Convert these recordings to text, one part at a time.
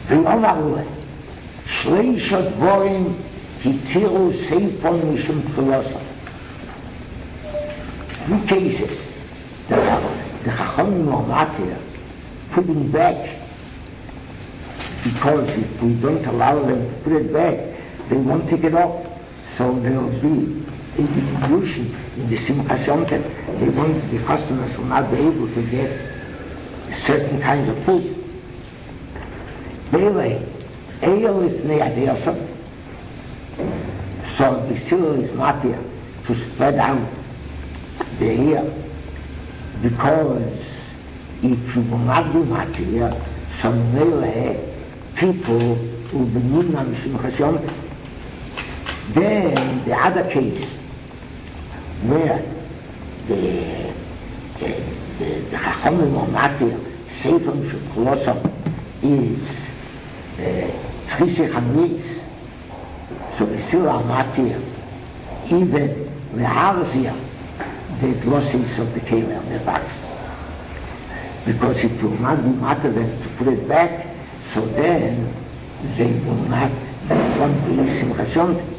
ואומרו שלושה דברים התירו ספר משום תחילוסו. Three cases that the Chachamim or Matir putting back, because if we don't allow them to put it back, they won't take it off. So there will be a diminution in the Simchas Yom Tov. The customers will not be able to get certain kinds of food. Anyway, so the seal is Matir to spread out the hair, because if you will not do Matir, some people will be Nimna Simchas Yom Tov. Then the other case where the Chachamim or Matir Sefer Mishum Cholosam is Tchise Chametz, so the Sira Matir even the Harzia the glosses of the Kelim, the back. Because if you will not be Matir them to put it back, so then they will not, that won't be Simchas Yom Tov.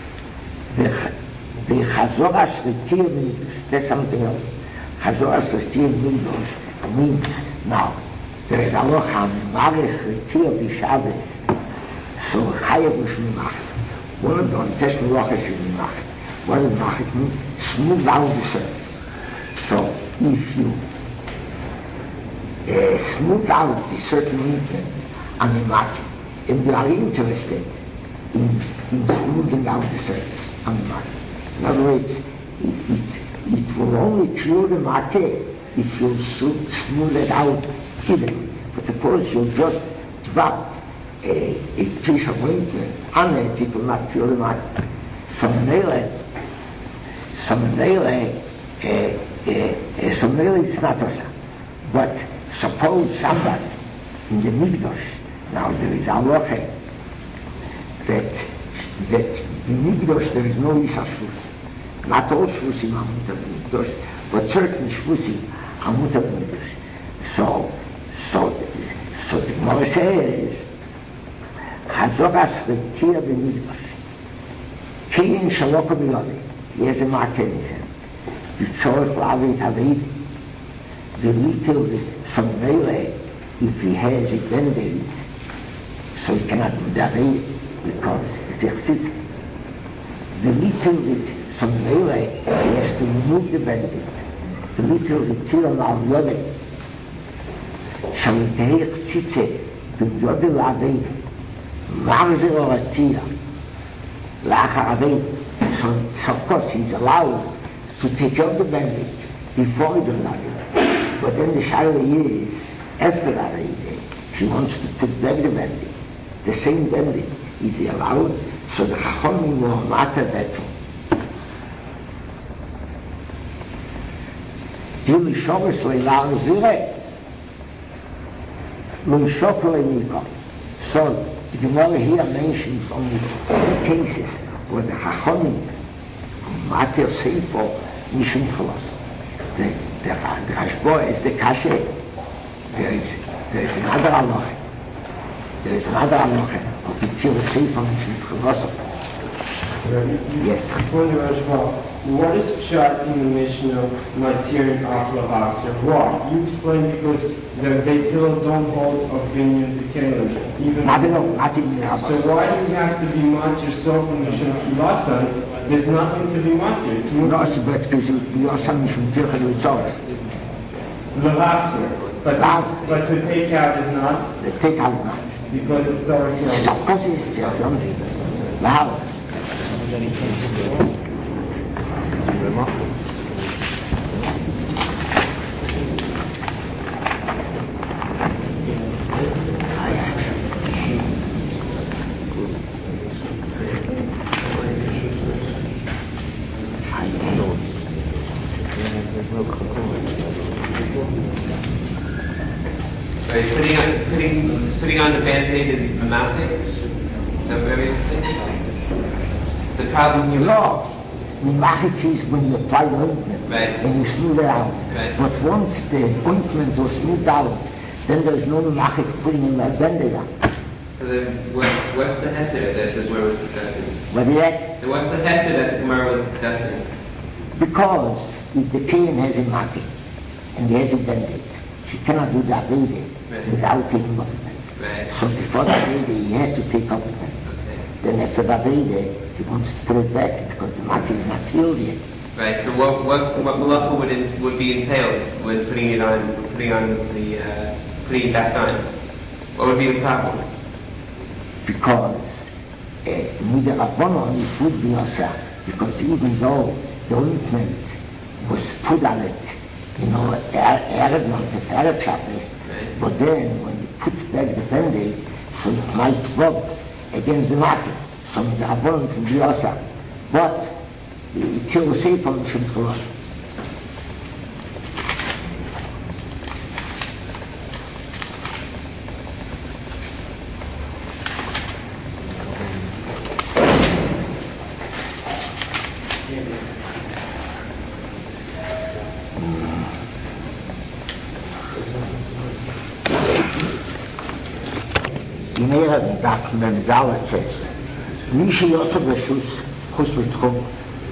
The Chazor HaShritir means, that's something else. Chazor HaShritir means, now, there is a locha, Marech Shritir B'Shabbos, so Chayev Mishmimach. One of the untested lochas is Mimach. What does Mimach mean? Smooth out the surface. So if you smooth out the certain movement on the market, and you are interested in smoothing out the surface on the market. In other words, it will only cure the market if you smooth it out evenly. But suppose you just drop a piece of ointment on it, it will not cure the market. Some nail it's not also. But suppose somebody in the Mikdash, now there is a halacha that in Mikdash there is no Isha Shvusi. Not all Shvusim are mutar Mikdash, but certain Shvusim are mutar Mikdash. So the Gemara says, Chazor HaShritir b'Mikdash, Kein Shaloko B'Yodei, he has a market in him. V'tzorech l'avit havid, v'litil v'somnele, if he has a band-aid, so he cannot do the avid, because it's excited. V'litil v'somnele, he has to remove the band-aid. V'litil v'til l'aviyodei, שמיתהי חציצה ביודו לעבד מערזר אורתיה לאחר עבד. So of course he's allowed to take out the bandage before he does not it. But then the shaila is after that if he wants to put back the bandage, the same bandage, is he allowed? So the Chachamim will matter that too. Dili Shabbos le'lar zireh So the Gemara here mentions only 3 cases where the Chachamim Matir Sefer Mishum Tchilos. The Rashba is the Kashe. There is another halacha. Of the Tir Sefer Mishum Tchilos. Yes. What is pshat in the Mishnah, Matir and Afla Haxer? Why? You explain because they still don't hold opinion to Kelim. So why do you have to be Matir yourself from Mishum Tchilasan? There's nothing to be Matir. It's no, but because you are some Mishum Tirchel Yitzorech. But to take out is not? The take out not. Because it's already on. Because it's already on. So putting on the band-aid is mamate? Is that what you're saying? The problem here... No. Mimachik is when you apply the ointment, right, and you smooth it out. Right. But once the ointment was smoothed out, then there's no mimachik putting in that band-aid on. So then, what's the heter that the Gemara was discussing? What is that? What's the heter that the Gemara was discussing? Because if the Kohen has a maki and he has a bandit, he cannot do the Aveda without taking off the bandit. Right. So before the Aveda, he had to take off the bandit. Okay. Then after the Aveda, he wants to put it back because the maki is not healed yet. Right. So what malacha would be entailed with putting it back on? What would be the problem? Because with the Rabbanon it would be also, because even though the ointment was put on it, Erev Shabbos, but then when you put back the band-aid, so it might rub against the market, so the Rabbanon would be also. But it's still safe from the Shem's Cholos. In Erev Dak Memdal says, Misha Yosef Reshus Chus L'Tchum,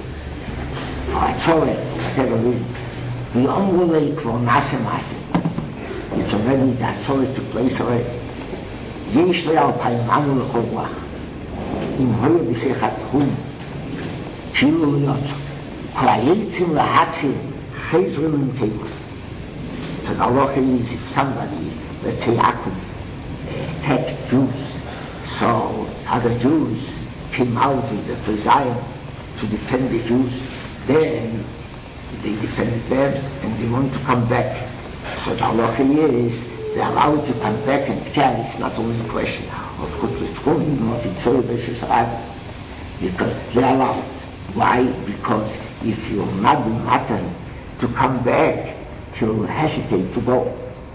for whatever reason, the Omrulei Klo Nase Mase, it's already, that Tzorah took place already. Yesh Le'al Paimanu L'Chol Lach, Im Hoya B'Shechat Tchum, Kilu L'Yotz, Klayetzim L'Hatzim, Chezrim Im Keilim. So the halacha is, if somebody, let's say Akum, attacked Jews, so other Jews came out with the Zion to defend the Jews, then they defended them and they want to come back. So the halacha is, they're allowed to come back and carry. It's not only a question of Kutletchum, of Yitzhak B'Shus Rab, because they're allowed. Why? Because if you're not be matan to come back, you'll hesitate to go.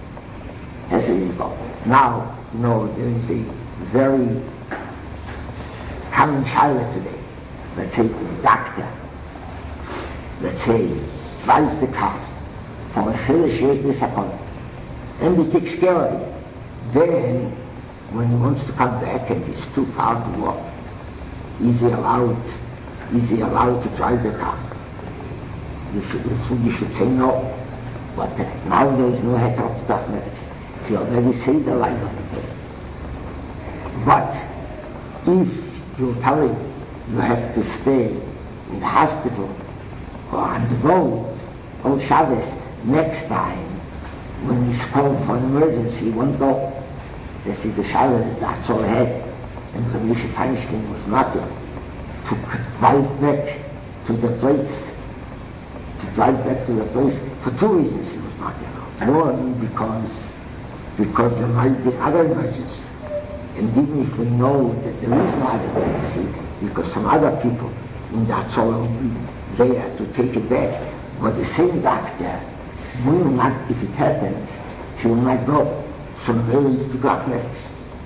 Now, there is a very common shaila today. Let's say the doctor, let's say, drives the car for a chilish years disappointment, and he takes care of it. Then, when he wants to come back and it's too far to walk, is he allowed to drive the car? You should say no. But now there is no heter of Pekuach Nefesh. He already saved the life of the person. But if you're telling you have to stay in the hospital or on the road, on Shabbos, next time when he's called for an emergency, he won't go. This is the Shabbos that's all ahead. And Rabbi Yosef Feinstein was not there to drive back to the place. To drive back to the place for two reasons he was not there. One, because there might be other emergency. And even if we know that there is no other emergency, because some other people in that soul will be there to take it back, but the same doctor will not, if it happens, he will not go. So maybe it's Pekuach Nefesh.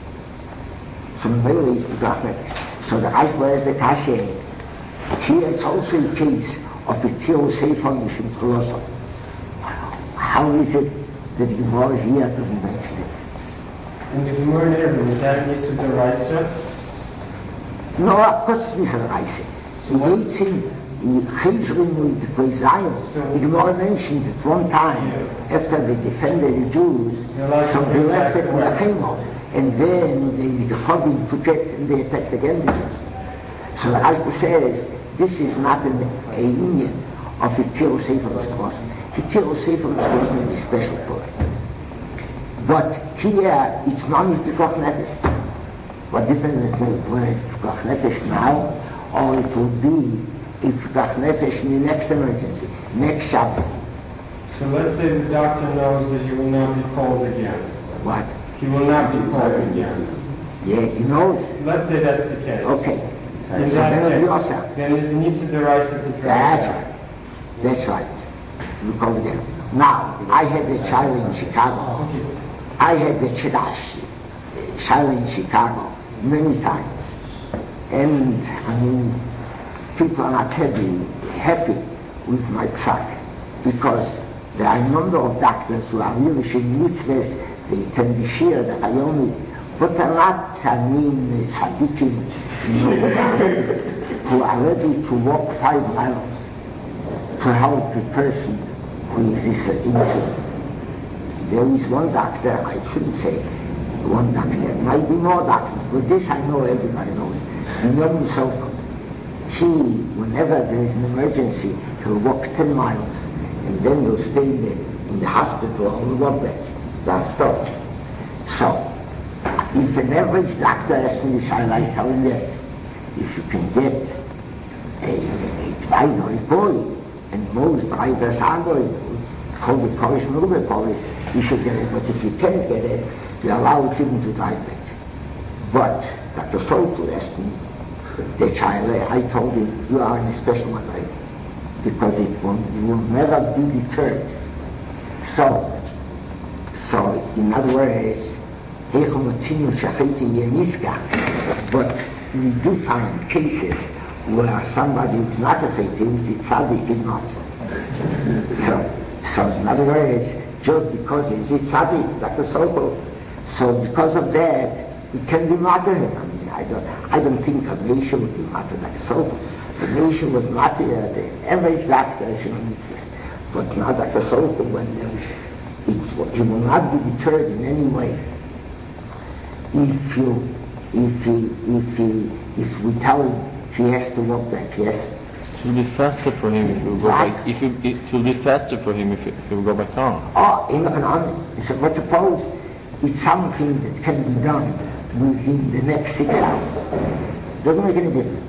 So the Rashba is the Kasher. Here it's also a case of the Tiro Sefer Mishum Tcholoso. How is it that the Gemara here doesn't mention it? And the Gemara never, is that Nisud D'Oraisa? No, of course it's Nisud D'Oraisa. The Chizrim with the place Zion. The Gemara mentioned it one time after they defended the Jews, so they left it in the Chemo, and then the Chobim took it and they attacked again the Jews. So the Rashba says, this is not a union of Hitzil Sefer Mishtrosim. Hitzil Sefer Mishtrosim is a special point. But here, it's not Pekuach Nefesh. What difference it makes whether it's Pekuach Nefesh now, or it will be a Pekuach Nefesh in the next emergency, next Shabbos. So let's say the doctor knows that he will not be called again. What? He will not be called again. Yeah, he knows. Let's say that's the case. Okay. In that case, then there's Nisud D'Oraisa to drive. That's right. We go again. Now, I had a child in Chicago. I had the child in Chicago many times. And, people are not happy with my psak, because there are a number of doctors who are really showing mitzvahs, they attend the shir, the hayomi, But a lot, tzaddikim, who are ready to walk 5 miles to help a person who is injured. There is one doctor, I shouldn't say one doctor, there might be more doctors, but this I know everybody knows. Yom Yisrael, whenever there is an emergency, he'll walk 10 miles and then he'll stay in the hospital or walk back. That's all. So, if an average doctor asks me this, I tell him yes. If you can get a driver, a boy, and most drivers are going, called the Polish Murube Police, you should get it. But if you can't get it, you're allowed him to drive back. But Dr. Sokol asked me, the child, I told him, you are in a special matter, because you will never be deterred. So in other words, but we do find cases where somebody who's not a faith, who's a tzaddik, is not. So in other words, just because he's a tzaddik, Dr. Sokol, so because of that, it can be matter him. I mean, I don't think a nation would be matter Dr. Sokol. The nation was matter the average doctor, but not Dr. Sokol, when there is, he will not be deterred in any way. If we tell him he has to walk back, yes. It will be faster for him if he will go back. It will be faster for him if he will go back home. But suppose it's something that can be done within the next 6 hours. Doesn't make any difference.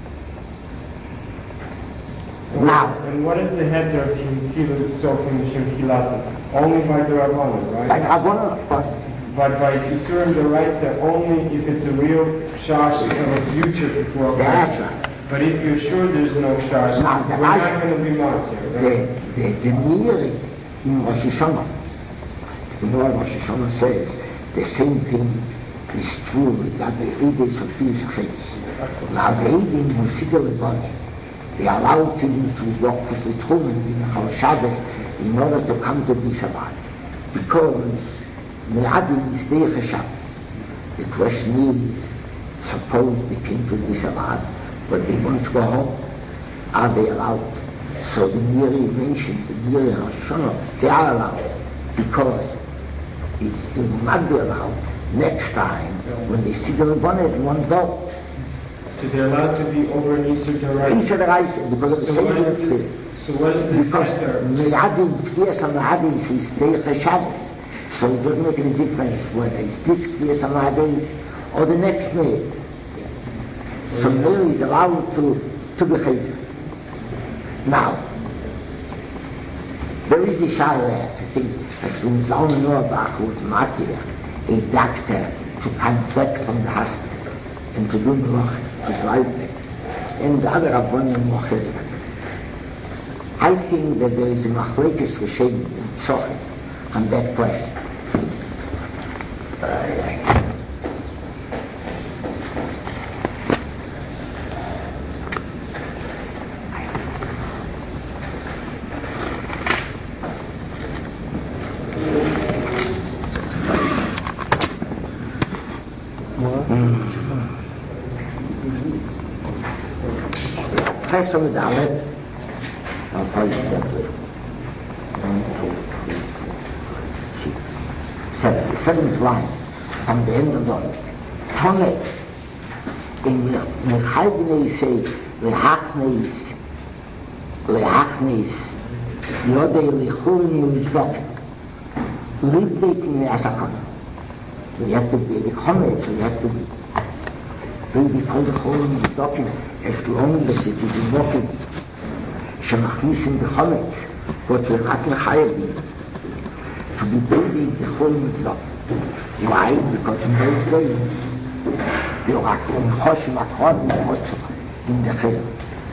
Now. And what is the head of Tzilut Sofim Mishim Tchilasim? Only by the Rabbanon, right? By the Rabbanon, of course. But by Yisurim D'Oraisa, only if it's a real shash of a future before. That's right. But if you're sure there's no shash, we're not going to be matzir, right? The Miri in Rosh Hashanah, the Gemara Rosh Hashanah says the same thing is true with the Be'edes of Pirush HaChedesh. Now the Be'edim who sit on the body, they allowed him to walk with the Tchumen in the Chol Shabbos in order to come to Bris Shabbat. Because Me'adim is Deich HaShabbos. The question is, suppose they came to Bris Shabbat, but they want to go home. Are they allowed? So the Miri mentions, the Miri in Rosh Hashanah, they are allowed. Because if they will not be allowed, next time, when they see the Rebbeinu, they won't go. So they're allowed to be over in Easter D'Oraisa? Easter D'Oraisa, because of the same thing of Tefillah. So what is this because Me'adim, Kvias HaMe'adis is Deich HaShabbos. So it doesn't make any difference whether it's this Kvias HaMe'adis or the next night. So Mary is allowed to be chayzer. Now, there is a shaila, I think, from Zalman Auerbach, who was matir, a doctor to come back from the hospital and to do melach, to drive back, and the other Rabbanim Mochelik. I think that there is a machlekes Rishonim in Tzochem on that question. First of all, I'll tell you exactly. 1, 2, 3, 4, 5, 6, 7. The 7th line from the end of the Omer. Tome, in Mechaybnei say, Lehachneis, Yodei Lechulni Uzdok, Libdeit Me'asakon. You have to be the Chomet, so you have to be. They call the Chulni Uzdok, as long as it is invoking. שמכניסים בחומץ, but we're not מחייבים to be baby the whole mitzvah. Why? Because in those days, they were choshim akron in the chayim.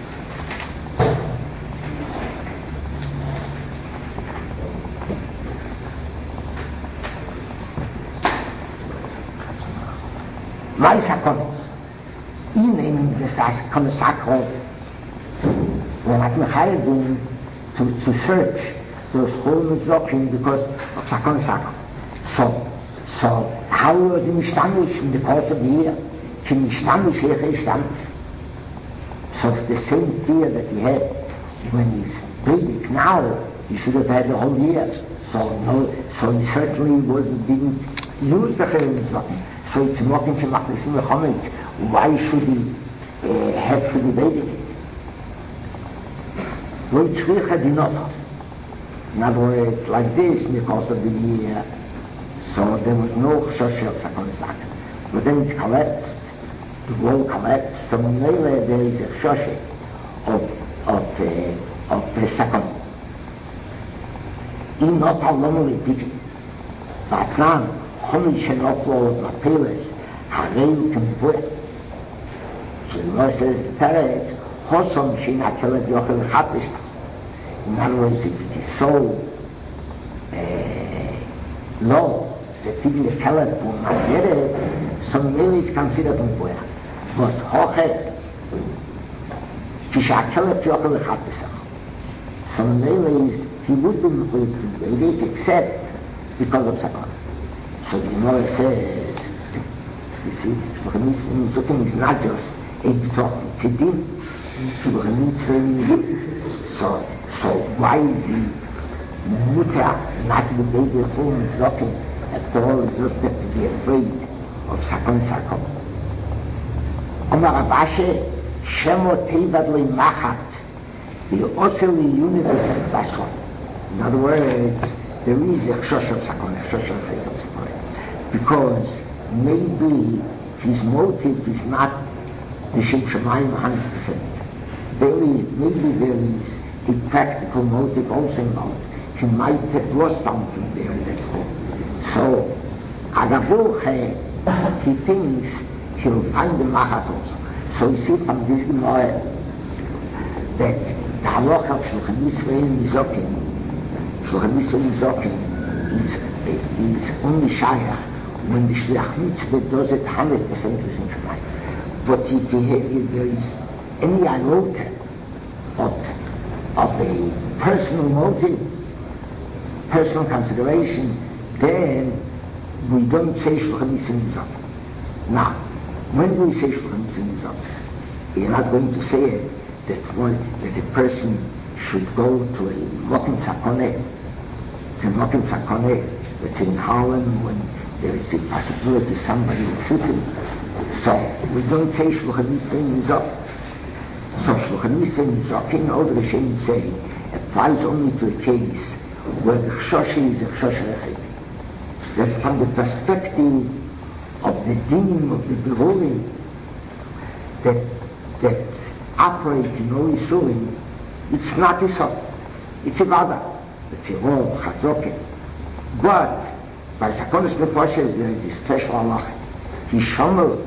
מה is akron? אם הם זה akron, we're not mechayevim to search those whole mitzvahim because of sakon. So how was he mishtamish in the course of the year? Can mishtamish mishtamich? So the same fear that he had when he's basic now, he should have had the whole year. So he certainly didn't use the Chayim Zokim. So it's Mokim Shemachlisim Lechomet. Why should he have to be basic? Lo Yitzricha Dinova. In other words, like this in the course of the year. So there was no Choshesh of Sakon Sak. But then it collapsed. The wall collapsed. So Mele there is a Choshesh of Sakon. In not how long it did. But now, Chomish and Oflo of Mapeles, Harei Kempueh. So the Lord says, Teres, Hosom Shinakelet Yochel Chapish. In other words, if it is so low, that even the Kelet will not get it, so maybe it's considered Kempueh. But Hoche, Kishakelet Yochel Chapish. So maybe is he would be moved to Vedic except because of Sakon. So the Gemara says, you see, Shluchim Mitzvah is not just a B'toch Mitzidim, Shluchim Mitzvah. So why is he mutter not to be Vedic Chum Mitzvah? After all, he doesn't have to be afraid of Sakon. Omar Abashe, Shemo Teivad Le'machat, the Oseli Univet Basson. In other words, there is a Choshesh of Sakon, a Choshesh of Sakon, because maybe his motive is not the Shem Shemayim 100%. Maybe there is a practical motive also involved. He might have lost something there in that home. So, Agavuche, he thinks he'll find the Machat also. So you see from this Gemara that the halacha of Shluchim Mitzvah Nizokim, Shluchim Mitzvah Nizokim is only shayach when the Shluchim Mitzvah does it 100% L'Shem Shemayim. But if there is any iota of a personal motive, personal consideration, then we don't say Shluchim Mitzvah Nizokim. Now, when we say Shluchim Mitzvah Nizokim, you're not going to say it that a person should go to a Mokim Sakoneh, that's in Harlem, when there is a possibility somebody will shoot him. So we don't say Shluchim Mitzvah Nizokim. So Shluchim Mitzvah Nizokim, over the Shem say, applies only to a case where the Choshesh is a Choshesh Rechayim. That from the perspective of the dinim of the Berurim, that operate in all Yisurim, it's not Yisod, it's Ibadah, it's a Rov, Chazoket. But by Sakonis Nefoshes there is a special halacha. Yishamel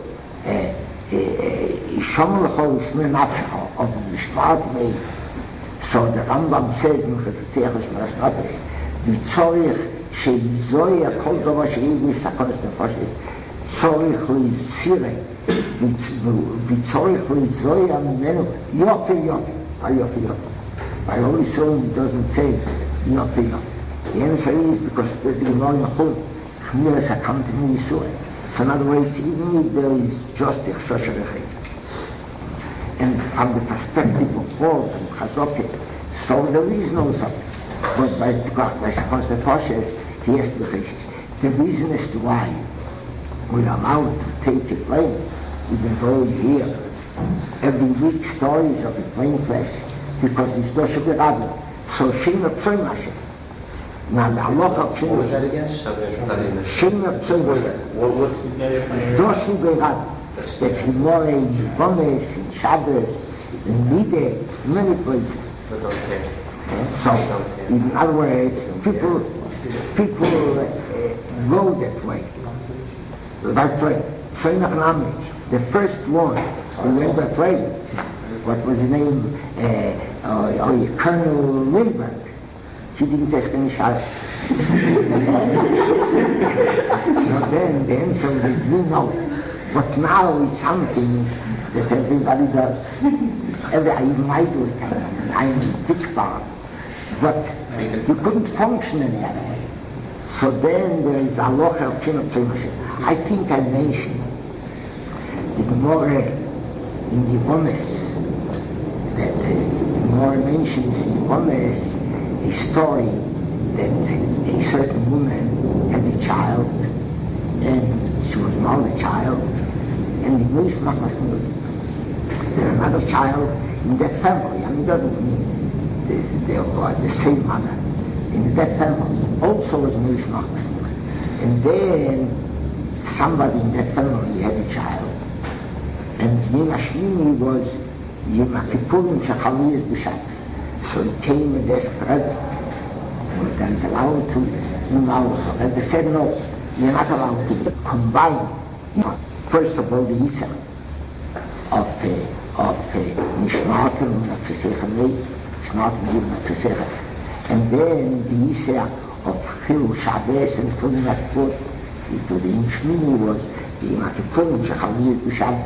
L'chol Shmei Nafshecha of Mishpat Mei. So the Rambam says in Chesed Shmei Nafesh, V'tzorich sheyizoya kol davar sheyiz misakonis Nefoshes tzorich li'zirei v'tzorich li'zoya mimenu yofi. By Holy Soul he doesn't say yofi. The answer is because there's the Gemara in Chul, Chmiras HaKam T'mi Yisur. So in other words, even if there is just a Choshesh Rechayim, and from the perspective of Rov and Chazoket, so there is no such. But by Sakonis Nefoshes, he has to be Chesed. The reason as to why we're allowed to take a plane, even though we hear every week stories of a plane crash, because it's Doshe Berabim. So Shem Psoy Mashem. Now the halacha of Shem What was that again? Shem Psoy What's the name? Doshe Berabim. That's Gemara in Vomes, in Shabbos, in Nide, many places. That's okay. So, in other words, people go that way. By train. The first one who went by train, what was his name? Colonel Lindbergh. He didn't ask any shot. So we know. But now it's something that everybody does. Even I do it. I'm a big part. But you couldn't function any other way. So then there is Aloha of Shimon Tzimoshe. I think I mentioned the Gemara in Yevomes, that the Gemara mentions in Yevomes a story that a certain woman had a child, and she was now the child, and the Meis Machmas knew there another child in that family. I mean, it doesn't mean they are the same mother. In that family also was Meis Machmas knew. And then somebody in that family had a child, and Yom Hashmini was Yom Kippurim Shechaliyas B'Shabbos. So he came and asked Rebbe, that is allowed to do also. Rebbe said, no, you're not allowed to combine, first of all, the Isa of Nishmatim and Nefesecha Mei, Nishmatim and Nefesecha, and then the Isa of Chil Shabbos and Chil Nakpur. To the Yom Shmini was the Yom Kippurim Shechaliyas B'Shabbos.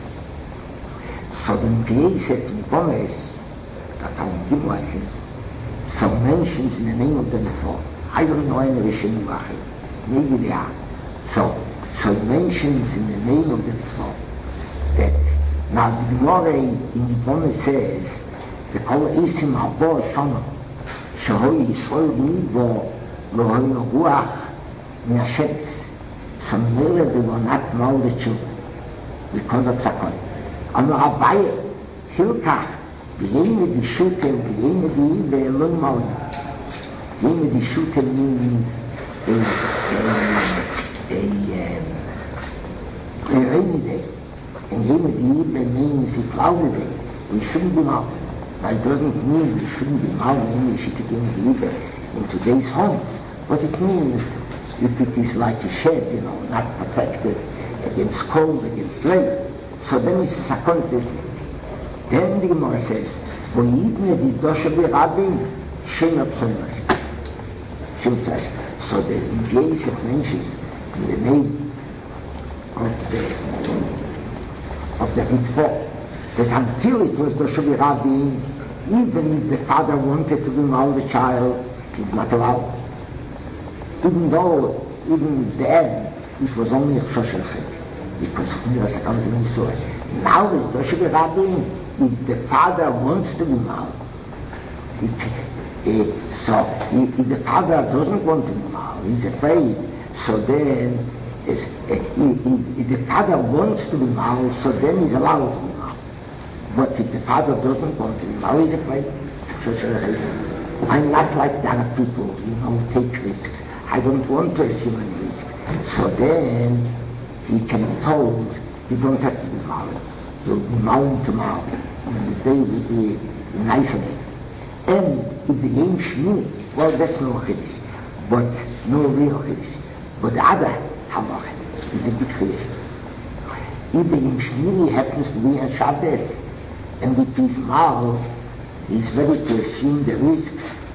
So the Mpiei said to Yevomes, that I will give like him, some mentions in the name of the Mitzvah. I don't know any Rishonim Achim. Maybe they are. So mentions in the name of the Mitzvah that now the Gemara in Yevomes says the Kol Isim Abo Shana Shehoi Yisrael Mibo Lohoi Ruach Mi'asheres. So Mele they were not know the children because of Zakon. Amar Abaye Hilkach G'yene di Shutem G'yene di Ibe Elon Maldi. G'yene di Shutem means a rainy day, and G'yene di Ibe means a cloudy day. We shouldn't be mal. Now it doesn't mean we shouldn't be mal in English to G'yene di Ibe in today's homes, but it means if it is like a shed, not protected against cold, against rain, so then it's a sakon. Then the Gemara says, "Voyidne di dosha b'rabim shem apsonash." So the Mpiei mentions in the name of the Mitzvah that until it was dosha b'rabim, even if the father wanted to bring out the child, he was not allowed. Even then, it was only a Choshel Chet, because now it's Doshe B'Rabim, if the father wants to be married, so if the father doesn't want to be married, he's afraid, so then, if the father wants to be married, so then he's allowed to be married. But if the father doesn't want to be married, he's afraid. It's a Choshel Chet. I'm not like the other people, take risks. I don't want to assume any risks. So then he can be told, you don't have to be married. You'll be married tomorrow, and the day will be nice again. And if the Yom Shmini, well, that's no Chiddush, but no real Chiddush. But the other Halacha is a big Chiddush. If the Yom Shmini happens to be on Shabbos, and if he's mal, he's ready to assume the risk,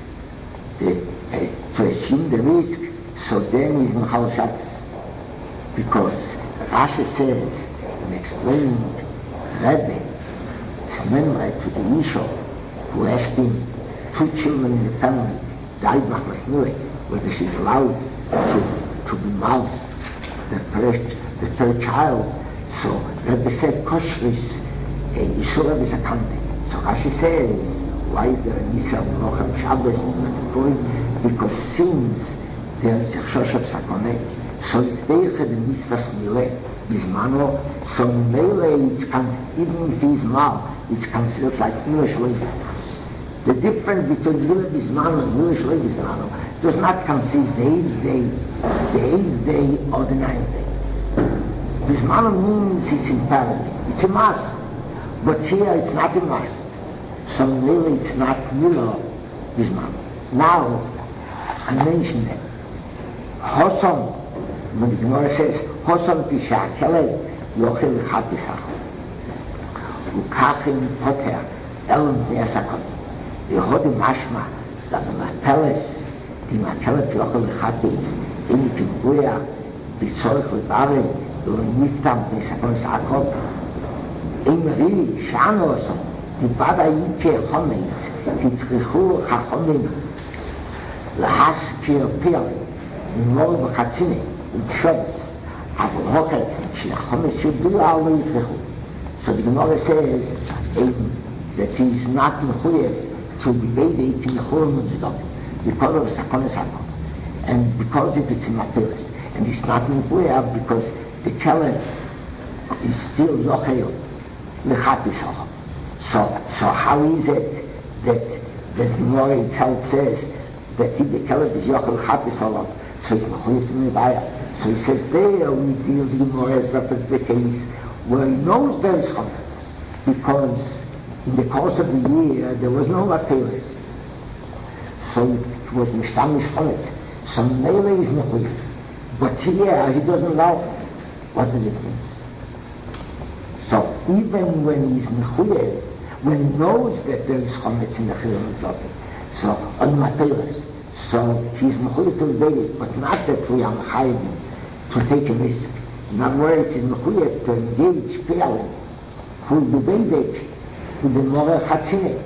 so then he's Mechal Shabbos. Because Rashi says, in explaining Rebbe, Smemre to the Isha, who asked him, 2 children in the family died Machmas Nure, whether she's allowed to be married, the third child. So Rebbe said, Koshris, Yisur Rebbe Zakante. So Rashi says, why is there an Isa of Shabbos in Yom? Because since there is a Chosh of Sakoneh, so it's Deiche the Mitzvahs Mileh, Bismano, so Mele, even if he's mal, it's considered like Mileh Shloi Bismano. The difference between Mileh Bismano and Mileh Shloi Bismano does not consist the 8th day or the 9th day. Bismano means it's in parity, it's a must, but here it's not a must. So Mele, it's not Mileh Bismano. Now, I mentioned that. Hosom, when the Gemara says, Hosom Tisha Kelev, Yochel Chapisach. Ukachim Poter, Elon Be'asakot. Yehodim Mashma, that the Mateles, the Matelet Yochel Chapis, in Kibuya, Bitzorich Lebare, Niftam Be'asakot Sakot. Imri, Shano Hosom, the Bada Yike Chomeitz, Hitrichu Chachomim, Lahaskir Pir, Mor b'chatzine, in Shabbos. Aber okay, Shinachomis Yudua lo yitrechu. So the Gemara says that he is not mechuyev to be made in Chol Muzdom because of Sakonis Hakol. And because if it's in Mapelis. And it's not mechuyev because the Keller is still Yochel Lechapis Hachol. So how is it that the Gemara itself says that if the Keller is Yochel Lechapis Hachol, so it's mechuyev to Mivaya. So he says there we deal the Gemara as reference the case where he knows there is chametz, because in the course of the year there was no Mapelis, so it was mishtamish chametz. So Mele is mechuyev, but here he doesn't know what's the difference. So even when he's mechuyev, when he knows that there is chametz in the chiyuv mizlokim, so on Mapelis, so he's mechuyev to obey it, but not that we are mechayivim to take a risk. In other words, it's mechuyev to engage Pe'alim who will be Beidek with the Moreh Chatzine.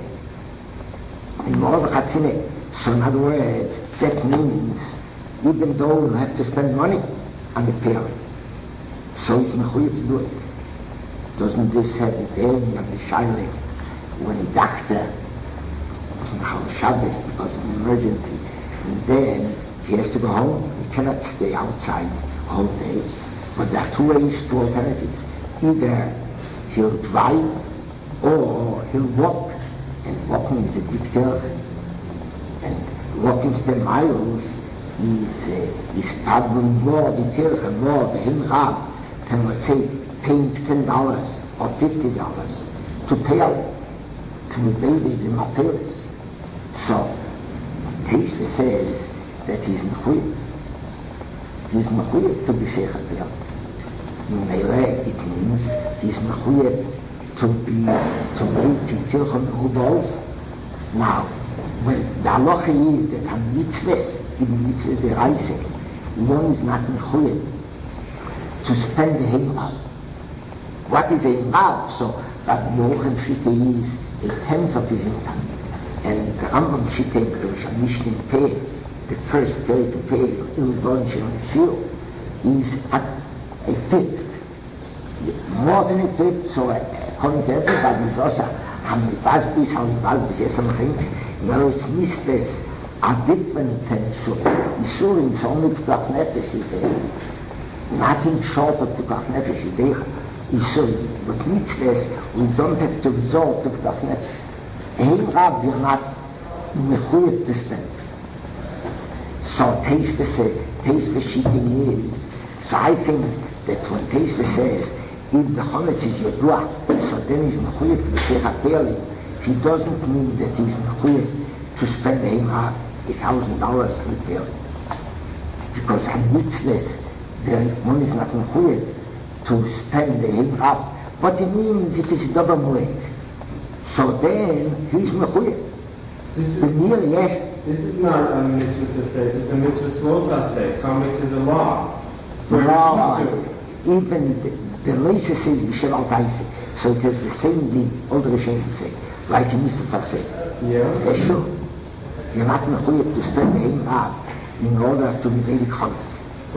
So in other words, that means even though we'll have to spend money on the Pe'alim, so it's mechuyev to do it. Doesn't this have a bearing on the Shaila when a doctor was in Chal Shabbos because of an emergency, and then he has to go home, he cannot stay outside all day? But there are two alternatives. Either he'll drive or he'll walk. And walking is a big terch. And walking 10 miles is probably more the terch and more the him rab than, let's say, paying $10 or $50 to pay out to a baby in Mapelis. So Teisva says that he's mechuyev. He's mechuyev to be Seicha Pe'al. It means he's mechuyev to make Tilchon Mehubalz. Now, when the halacha is that a mitzvahs, even mitzvah deraisa, one is not mechuyev to spend the heimrav. What is a heimrav? So Rabbi Yochanan Shita is a tenth of his income, and the Rambam Shita Mishnah pay the first pay to pay is at a fifth, more than a fifth. So according to everybody, it's also Hamibazbis, Yesam. In other words, mitzvahs are different than Isurim is only Pekach Nefesh is there. Nothing short of Pekach Nefesh is there. Isurim, but mitzvahs we don't have to resort to Pekach Nefesh. Ein Rab, you're not mechuyev to spend. So Teisva Shita is, so I think that when Teisva says, if the chametz is yodua, so then he's mechuyev to be Seicha Pe'alim, he doesn't mean that he's mechuyev to spend $1,000 on the Pe'alim. Because on mitzvahs, one is not mechuyev to spend the $1,000, but it means if it's double moed, so then he's mechuyev. This is not a mitzvah say, this is a mitzvah svota say. Chametz is a law. No, even the Leisa says B'Shem Al Taisi, so it has the same thing, all the Rishonim say, like in Mitzvah say. Yeah. Sure. You're not mechuyev to spend the Rab in order to be very chametz.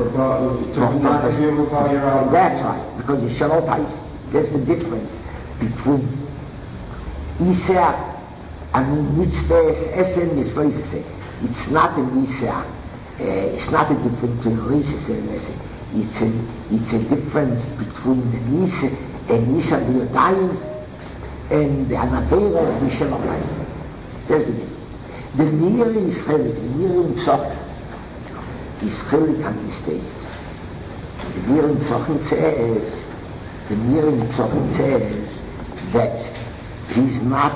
That's right, because it's B'Shem Al Taisi. There's the difference between Isaac, mitzvahs, esen, mitzvah, say. It's not an Isaac. It's not a difference between Leisa and esen. It's a difference between the Nisa and Nisa B'Yodayim and the Anavera of B'Shem Al-Tais. There's the difference. The Mir is chelik, the Mir in Psochim is chelik on these stages. The Mir in Psochim says that he's not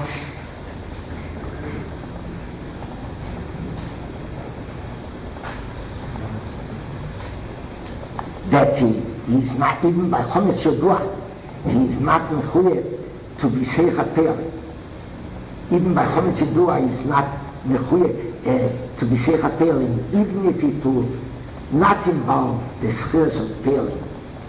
he's not even by Chometz Yodua, he's not mechuyev to be Seicha Pe'alim. Even by Chometz Yodua, he's not mechuyev to be Seicha Pe'alim, even if it will not involve the schers of Pe'alim.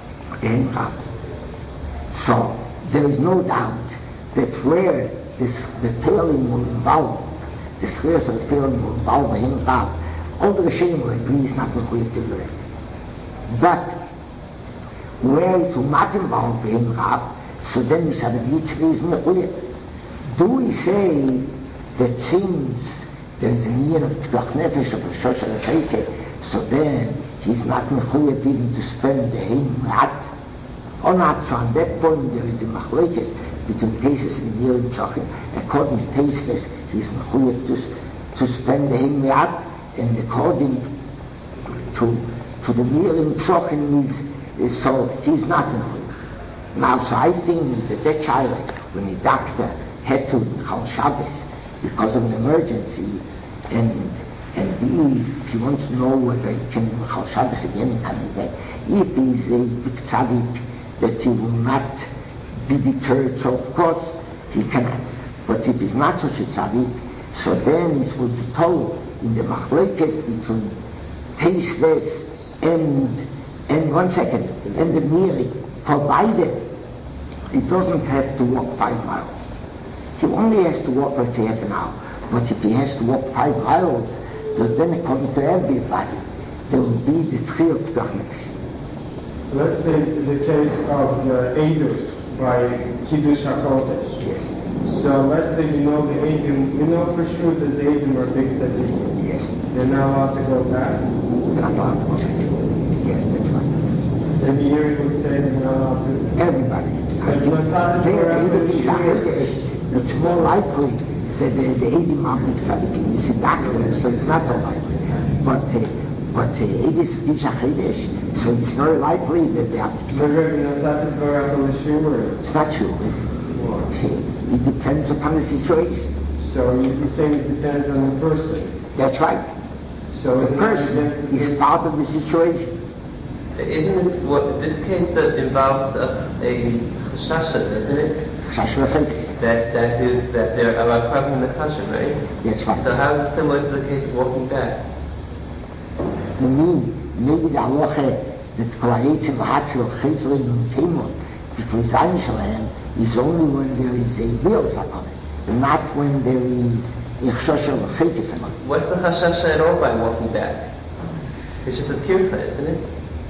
So there is no doubt that where the Pe'alim will involve, the schers of Pe'alim will involve him, all the Rishonim will agree he's not mechuyev to do it. But where it's umatim bound for him Rav, so then you said the mitzvah is mechuyev. Do we say that since there is an year of pikuach nefesh of Rosh Hashanah, so then he's not mechuyev even to spend the him rat? Or not? So on that point there is a machlokes between Tesis and Mir and Pshochin. According to Tesis, he's mechuyev to spend the him rat, and according to the Mir and Pshochin is so he's not mechuyev. Now, so I think that child, when the doctor had to Chal Shabbos because of an emergency, and if he wants to know whether he can Chal Shabbos again, if he's a big tzaddik, that he will not be deterred, so of course he cannot. But if he's not such a tzaddik, so then it will be told in the machlokes between Teisves and the Miri, provided he doesn't have to walk 5 miles. He only has to walk, let's say, half an hour. But if he has to walk 5 miles, then according to everybody, there will be the three of pikuach nefesh. Let's take the case of the Eidos by Kiddush HaKodesh. Yes. So let's say you know the Eidim, we know for sure that the Eidim are big tzaddikim. Yes. They're not allowed to go back. They're not allowed to go back. Yes, that's right. The Meiri would say they're not allowed to. Everybody. It's more likely that the Eidim are big tzaddikim. It's a doctrine, so it's not so likely. But Eidis of Kiddush HaChodesh, so it's very likely that they are big tzaddikim. It's not true. It depends upon the situation. So you're saying it depends on the person? That's right. So the person is part of the situation. Isn't this what this case involves a chashasha, isn't it? Chashasha that they're about covering the chashash, right? That's right. So how is it similar to the case of walking back? Maybe the halacha that kolayetz v'hatzil chizrin and pimon between zayin shalem is only when there is a real sakana, not when there is a chashasha v'chayke sakana. What's the chashasha at all by walking back? It's just a tircha, isn't it?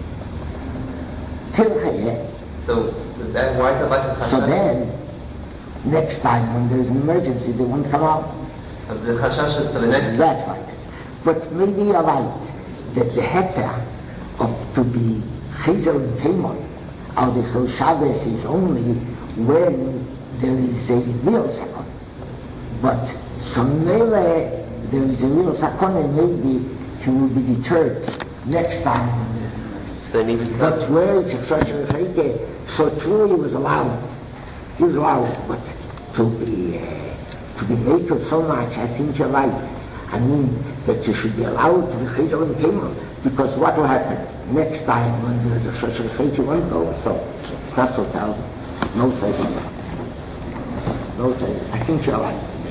Tircha, yeah. So why is it like a chashasha? So then, next time when there is an emergency, they won't come out. So the chashasha is for the next time. That's right. But maybe you're right that the heter of to be chizel and pimon or the Chol Shabbos is only when there is a real sakon. But somewhere there is a real sakon, and maybe he will be deterred next time when there's an emergency. But where is the Choshen, so true he was allowed. He was allowed, but to be naked so much, I think you're right. I mean that you should be allowed to be chizel and pimon, because what will happen next time when there's a Choshen you won't go. So it's not so terrible. No trouble. I think you're right.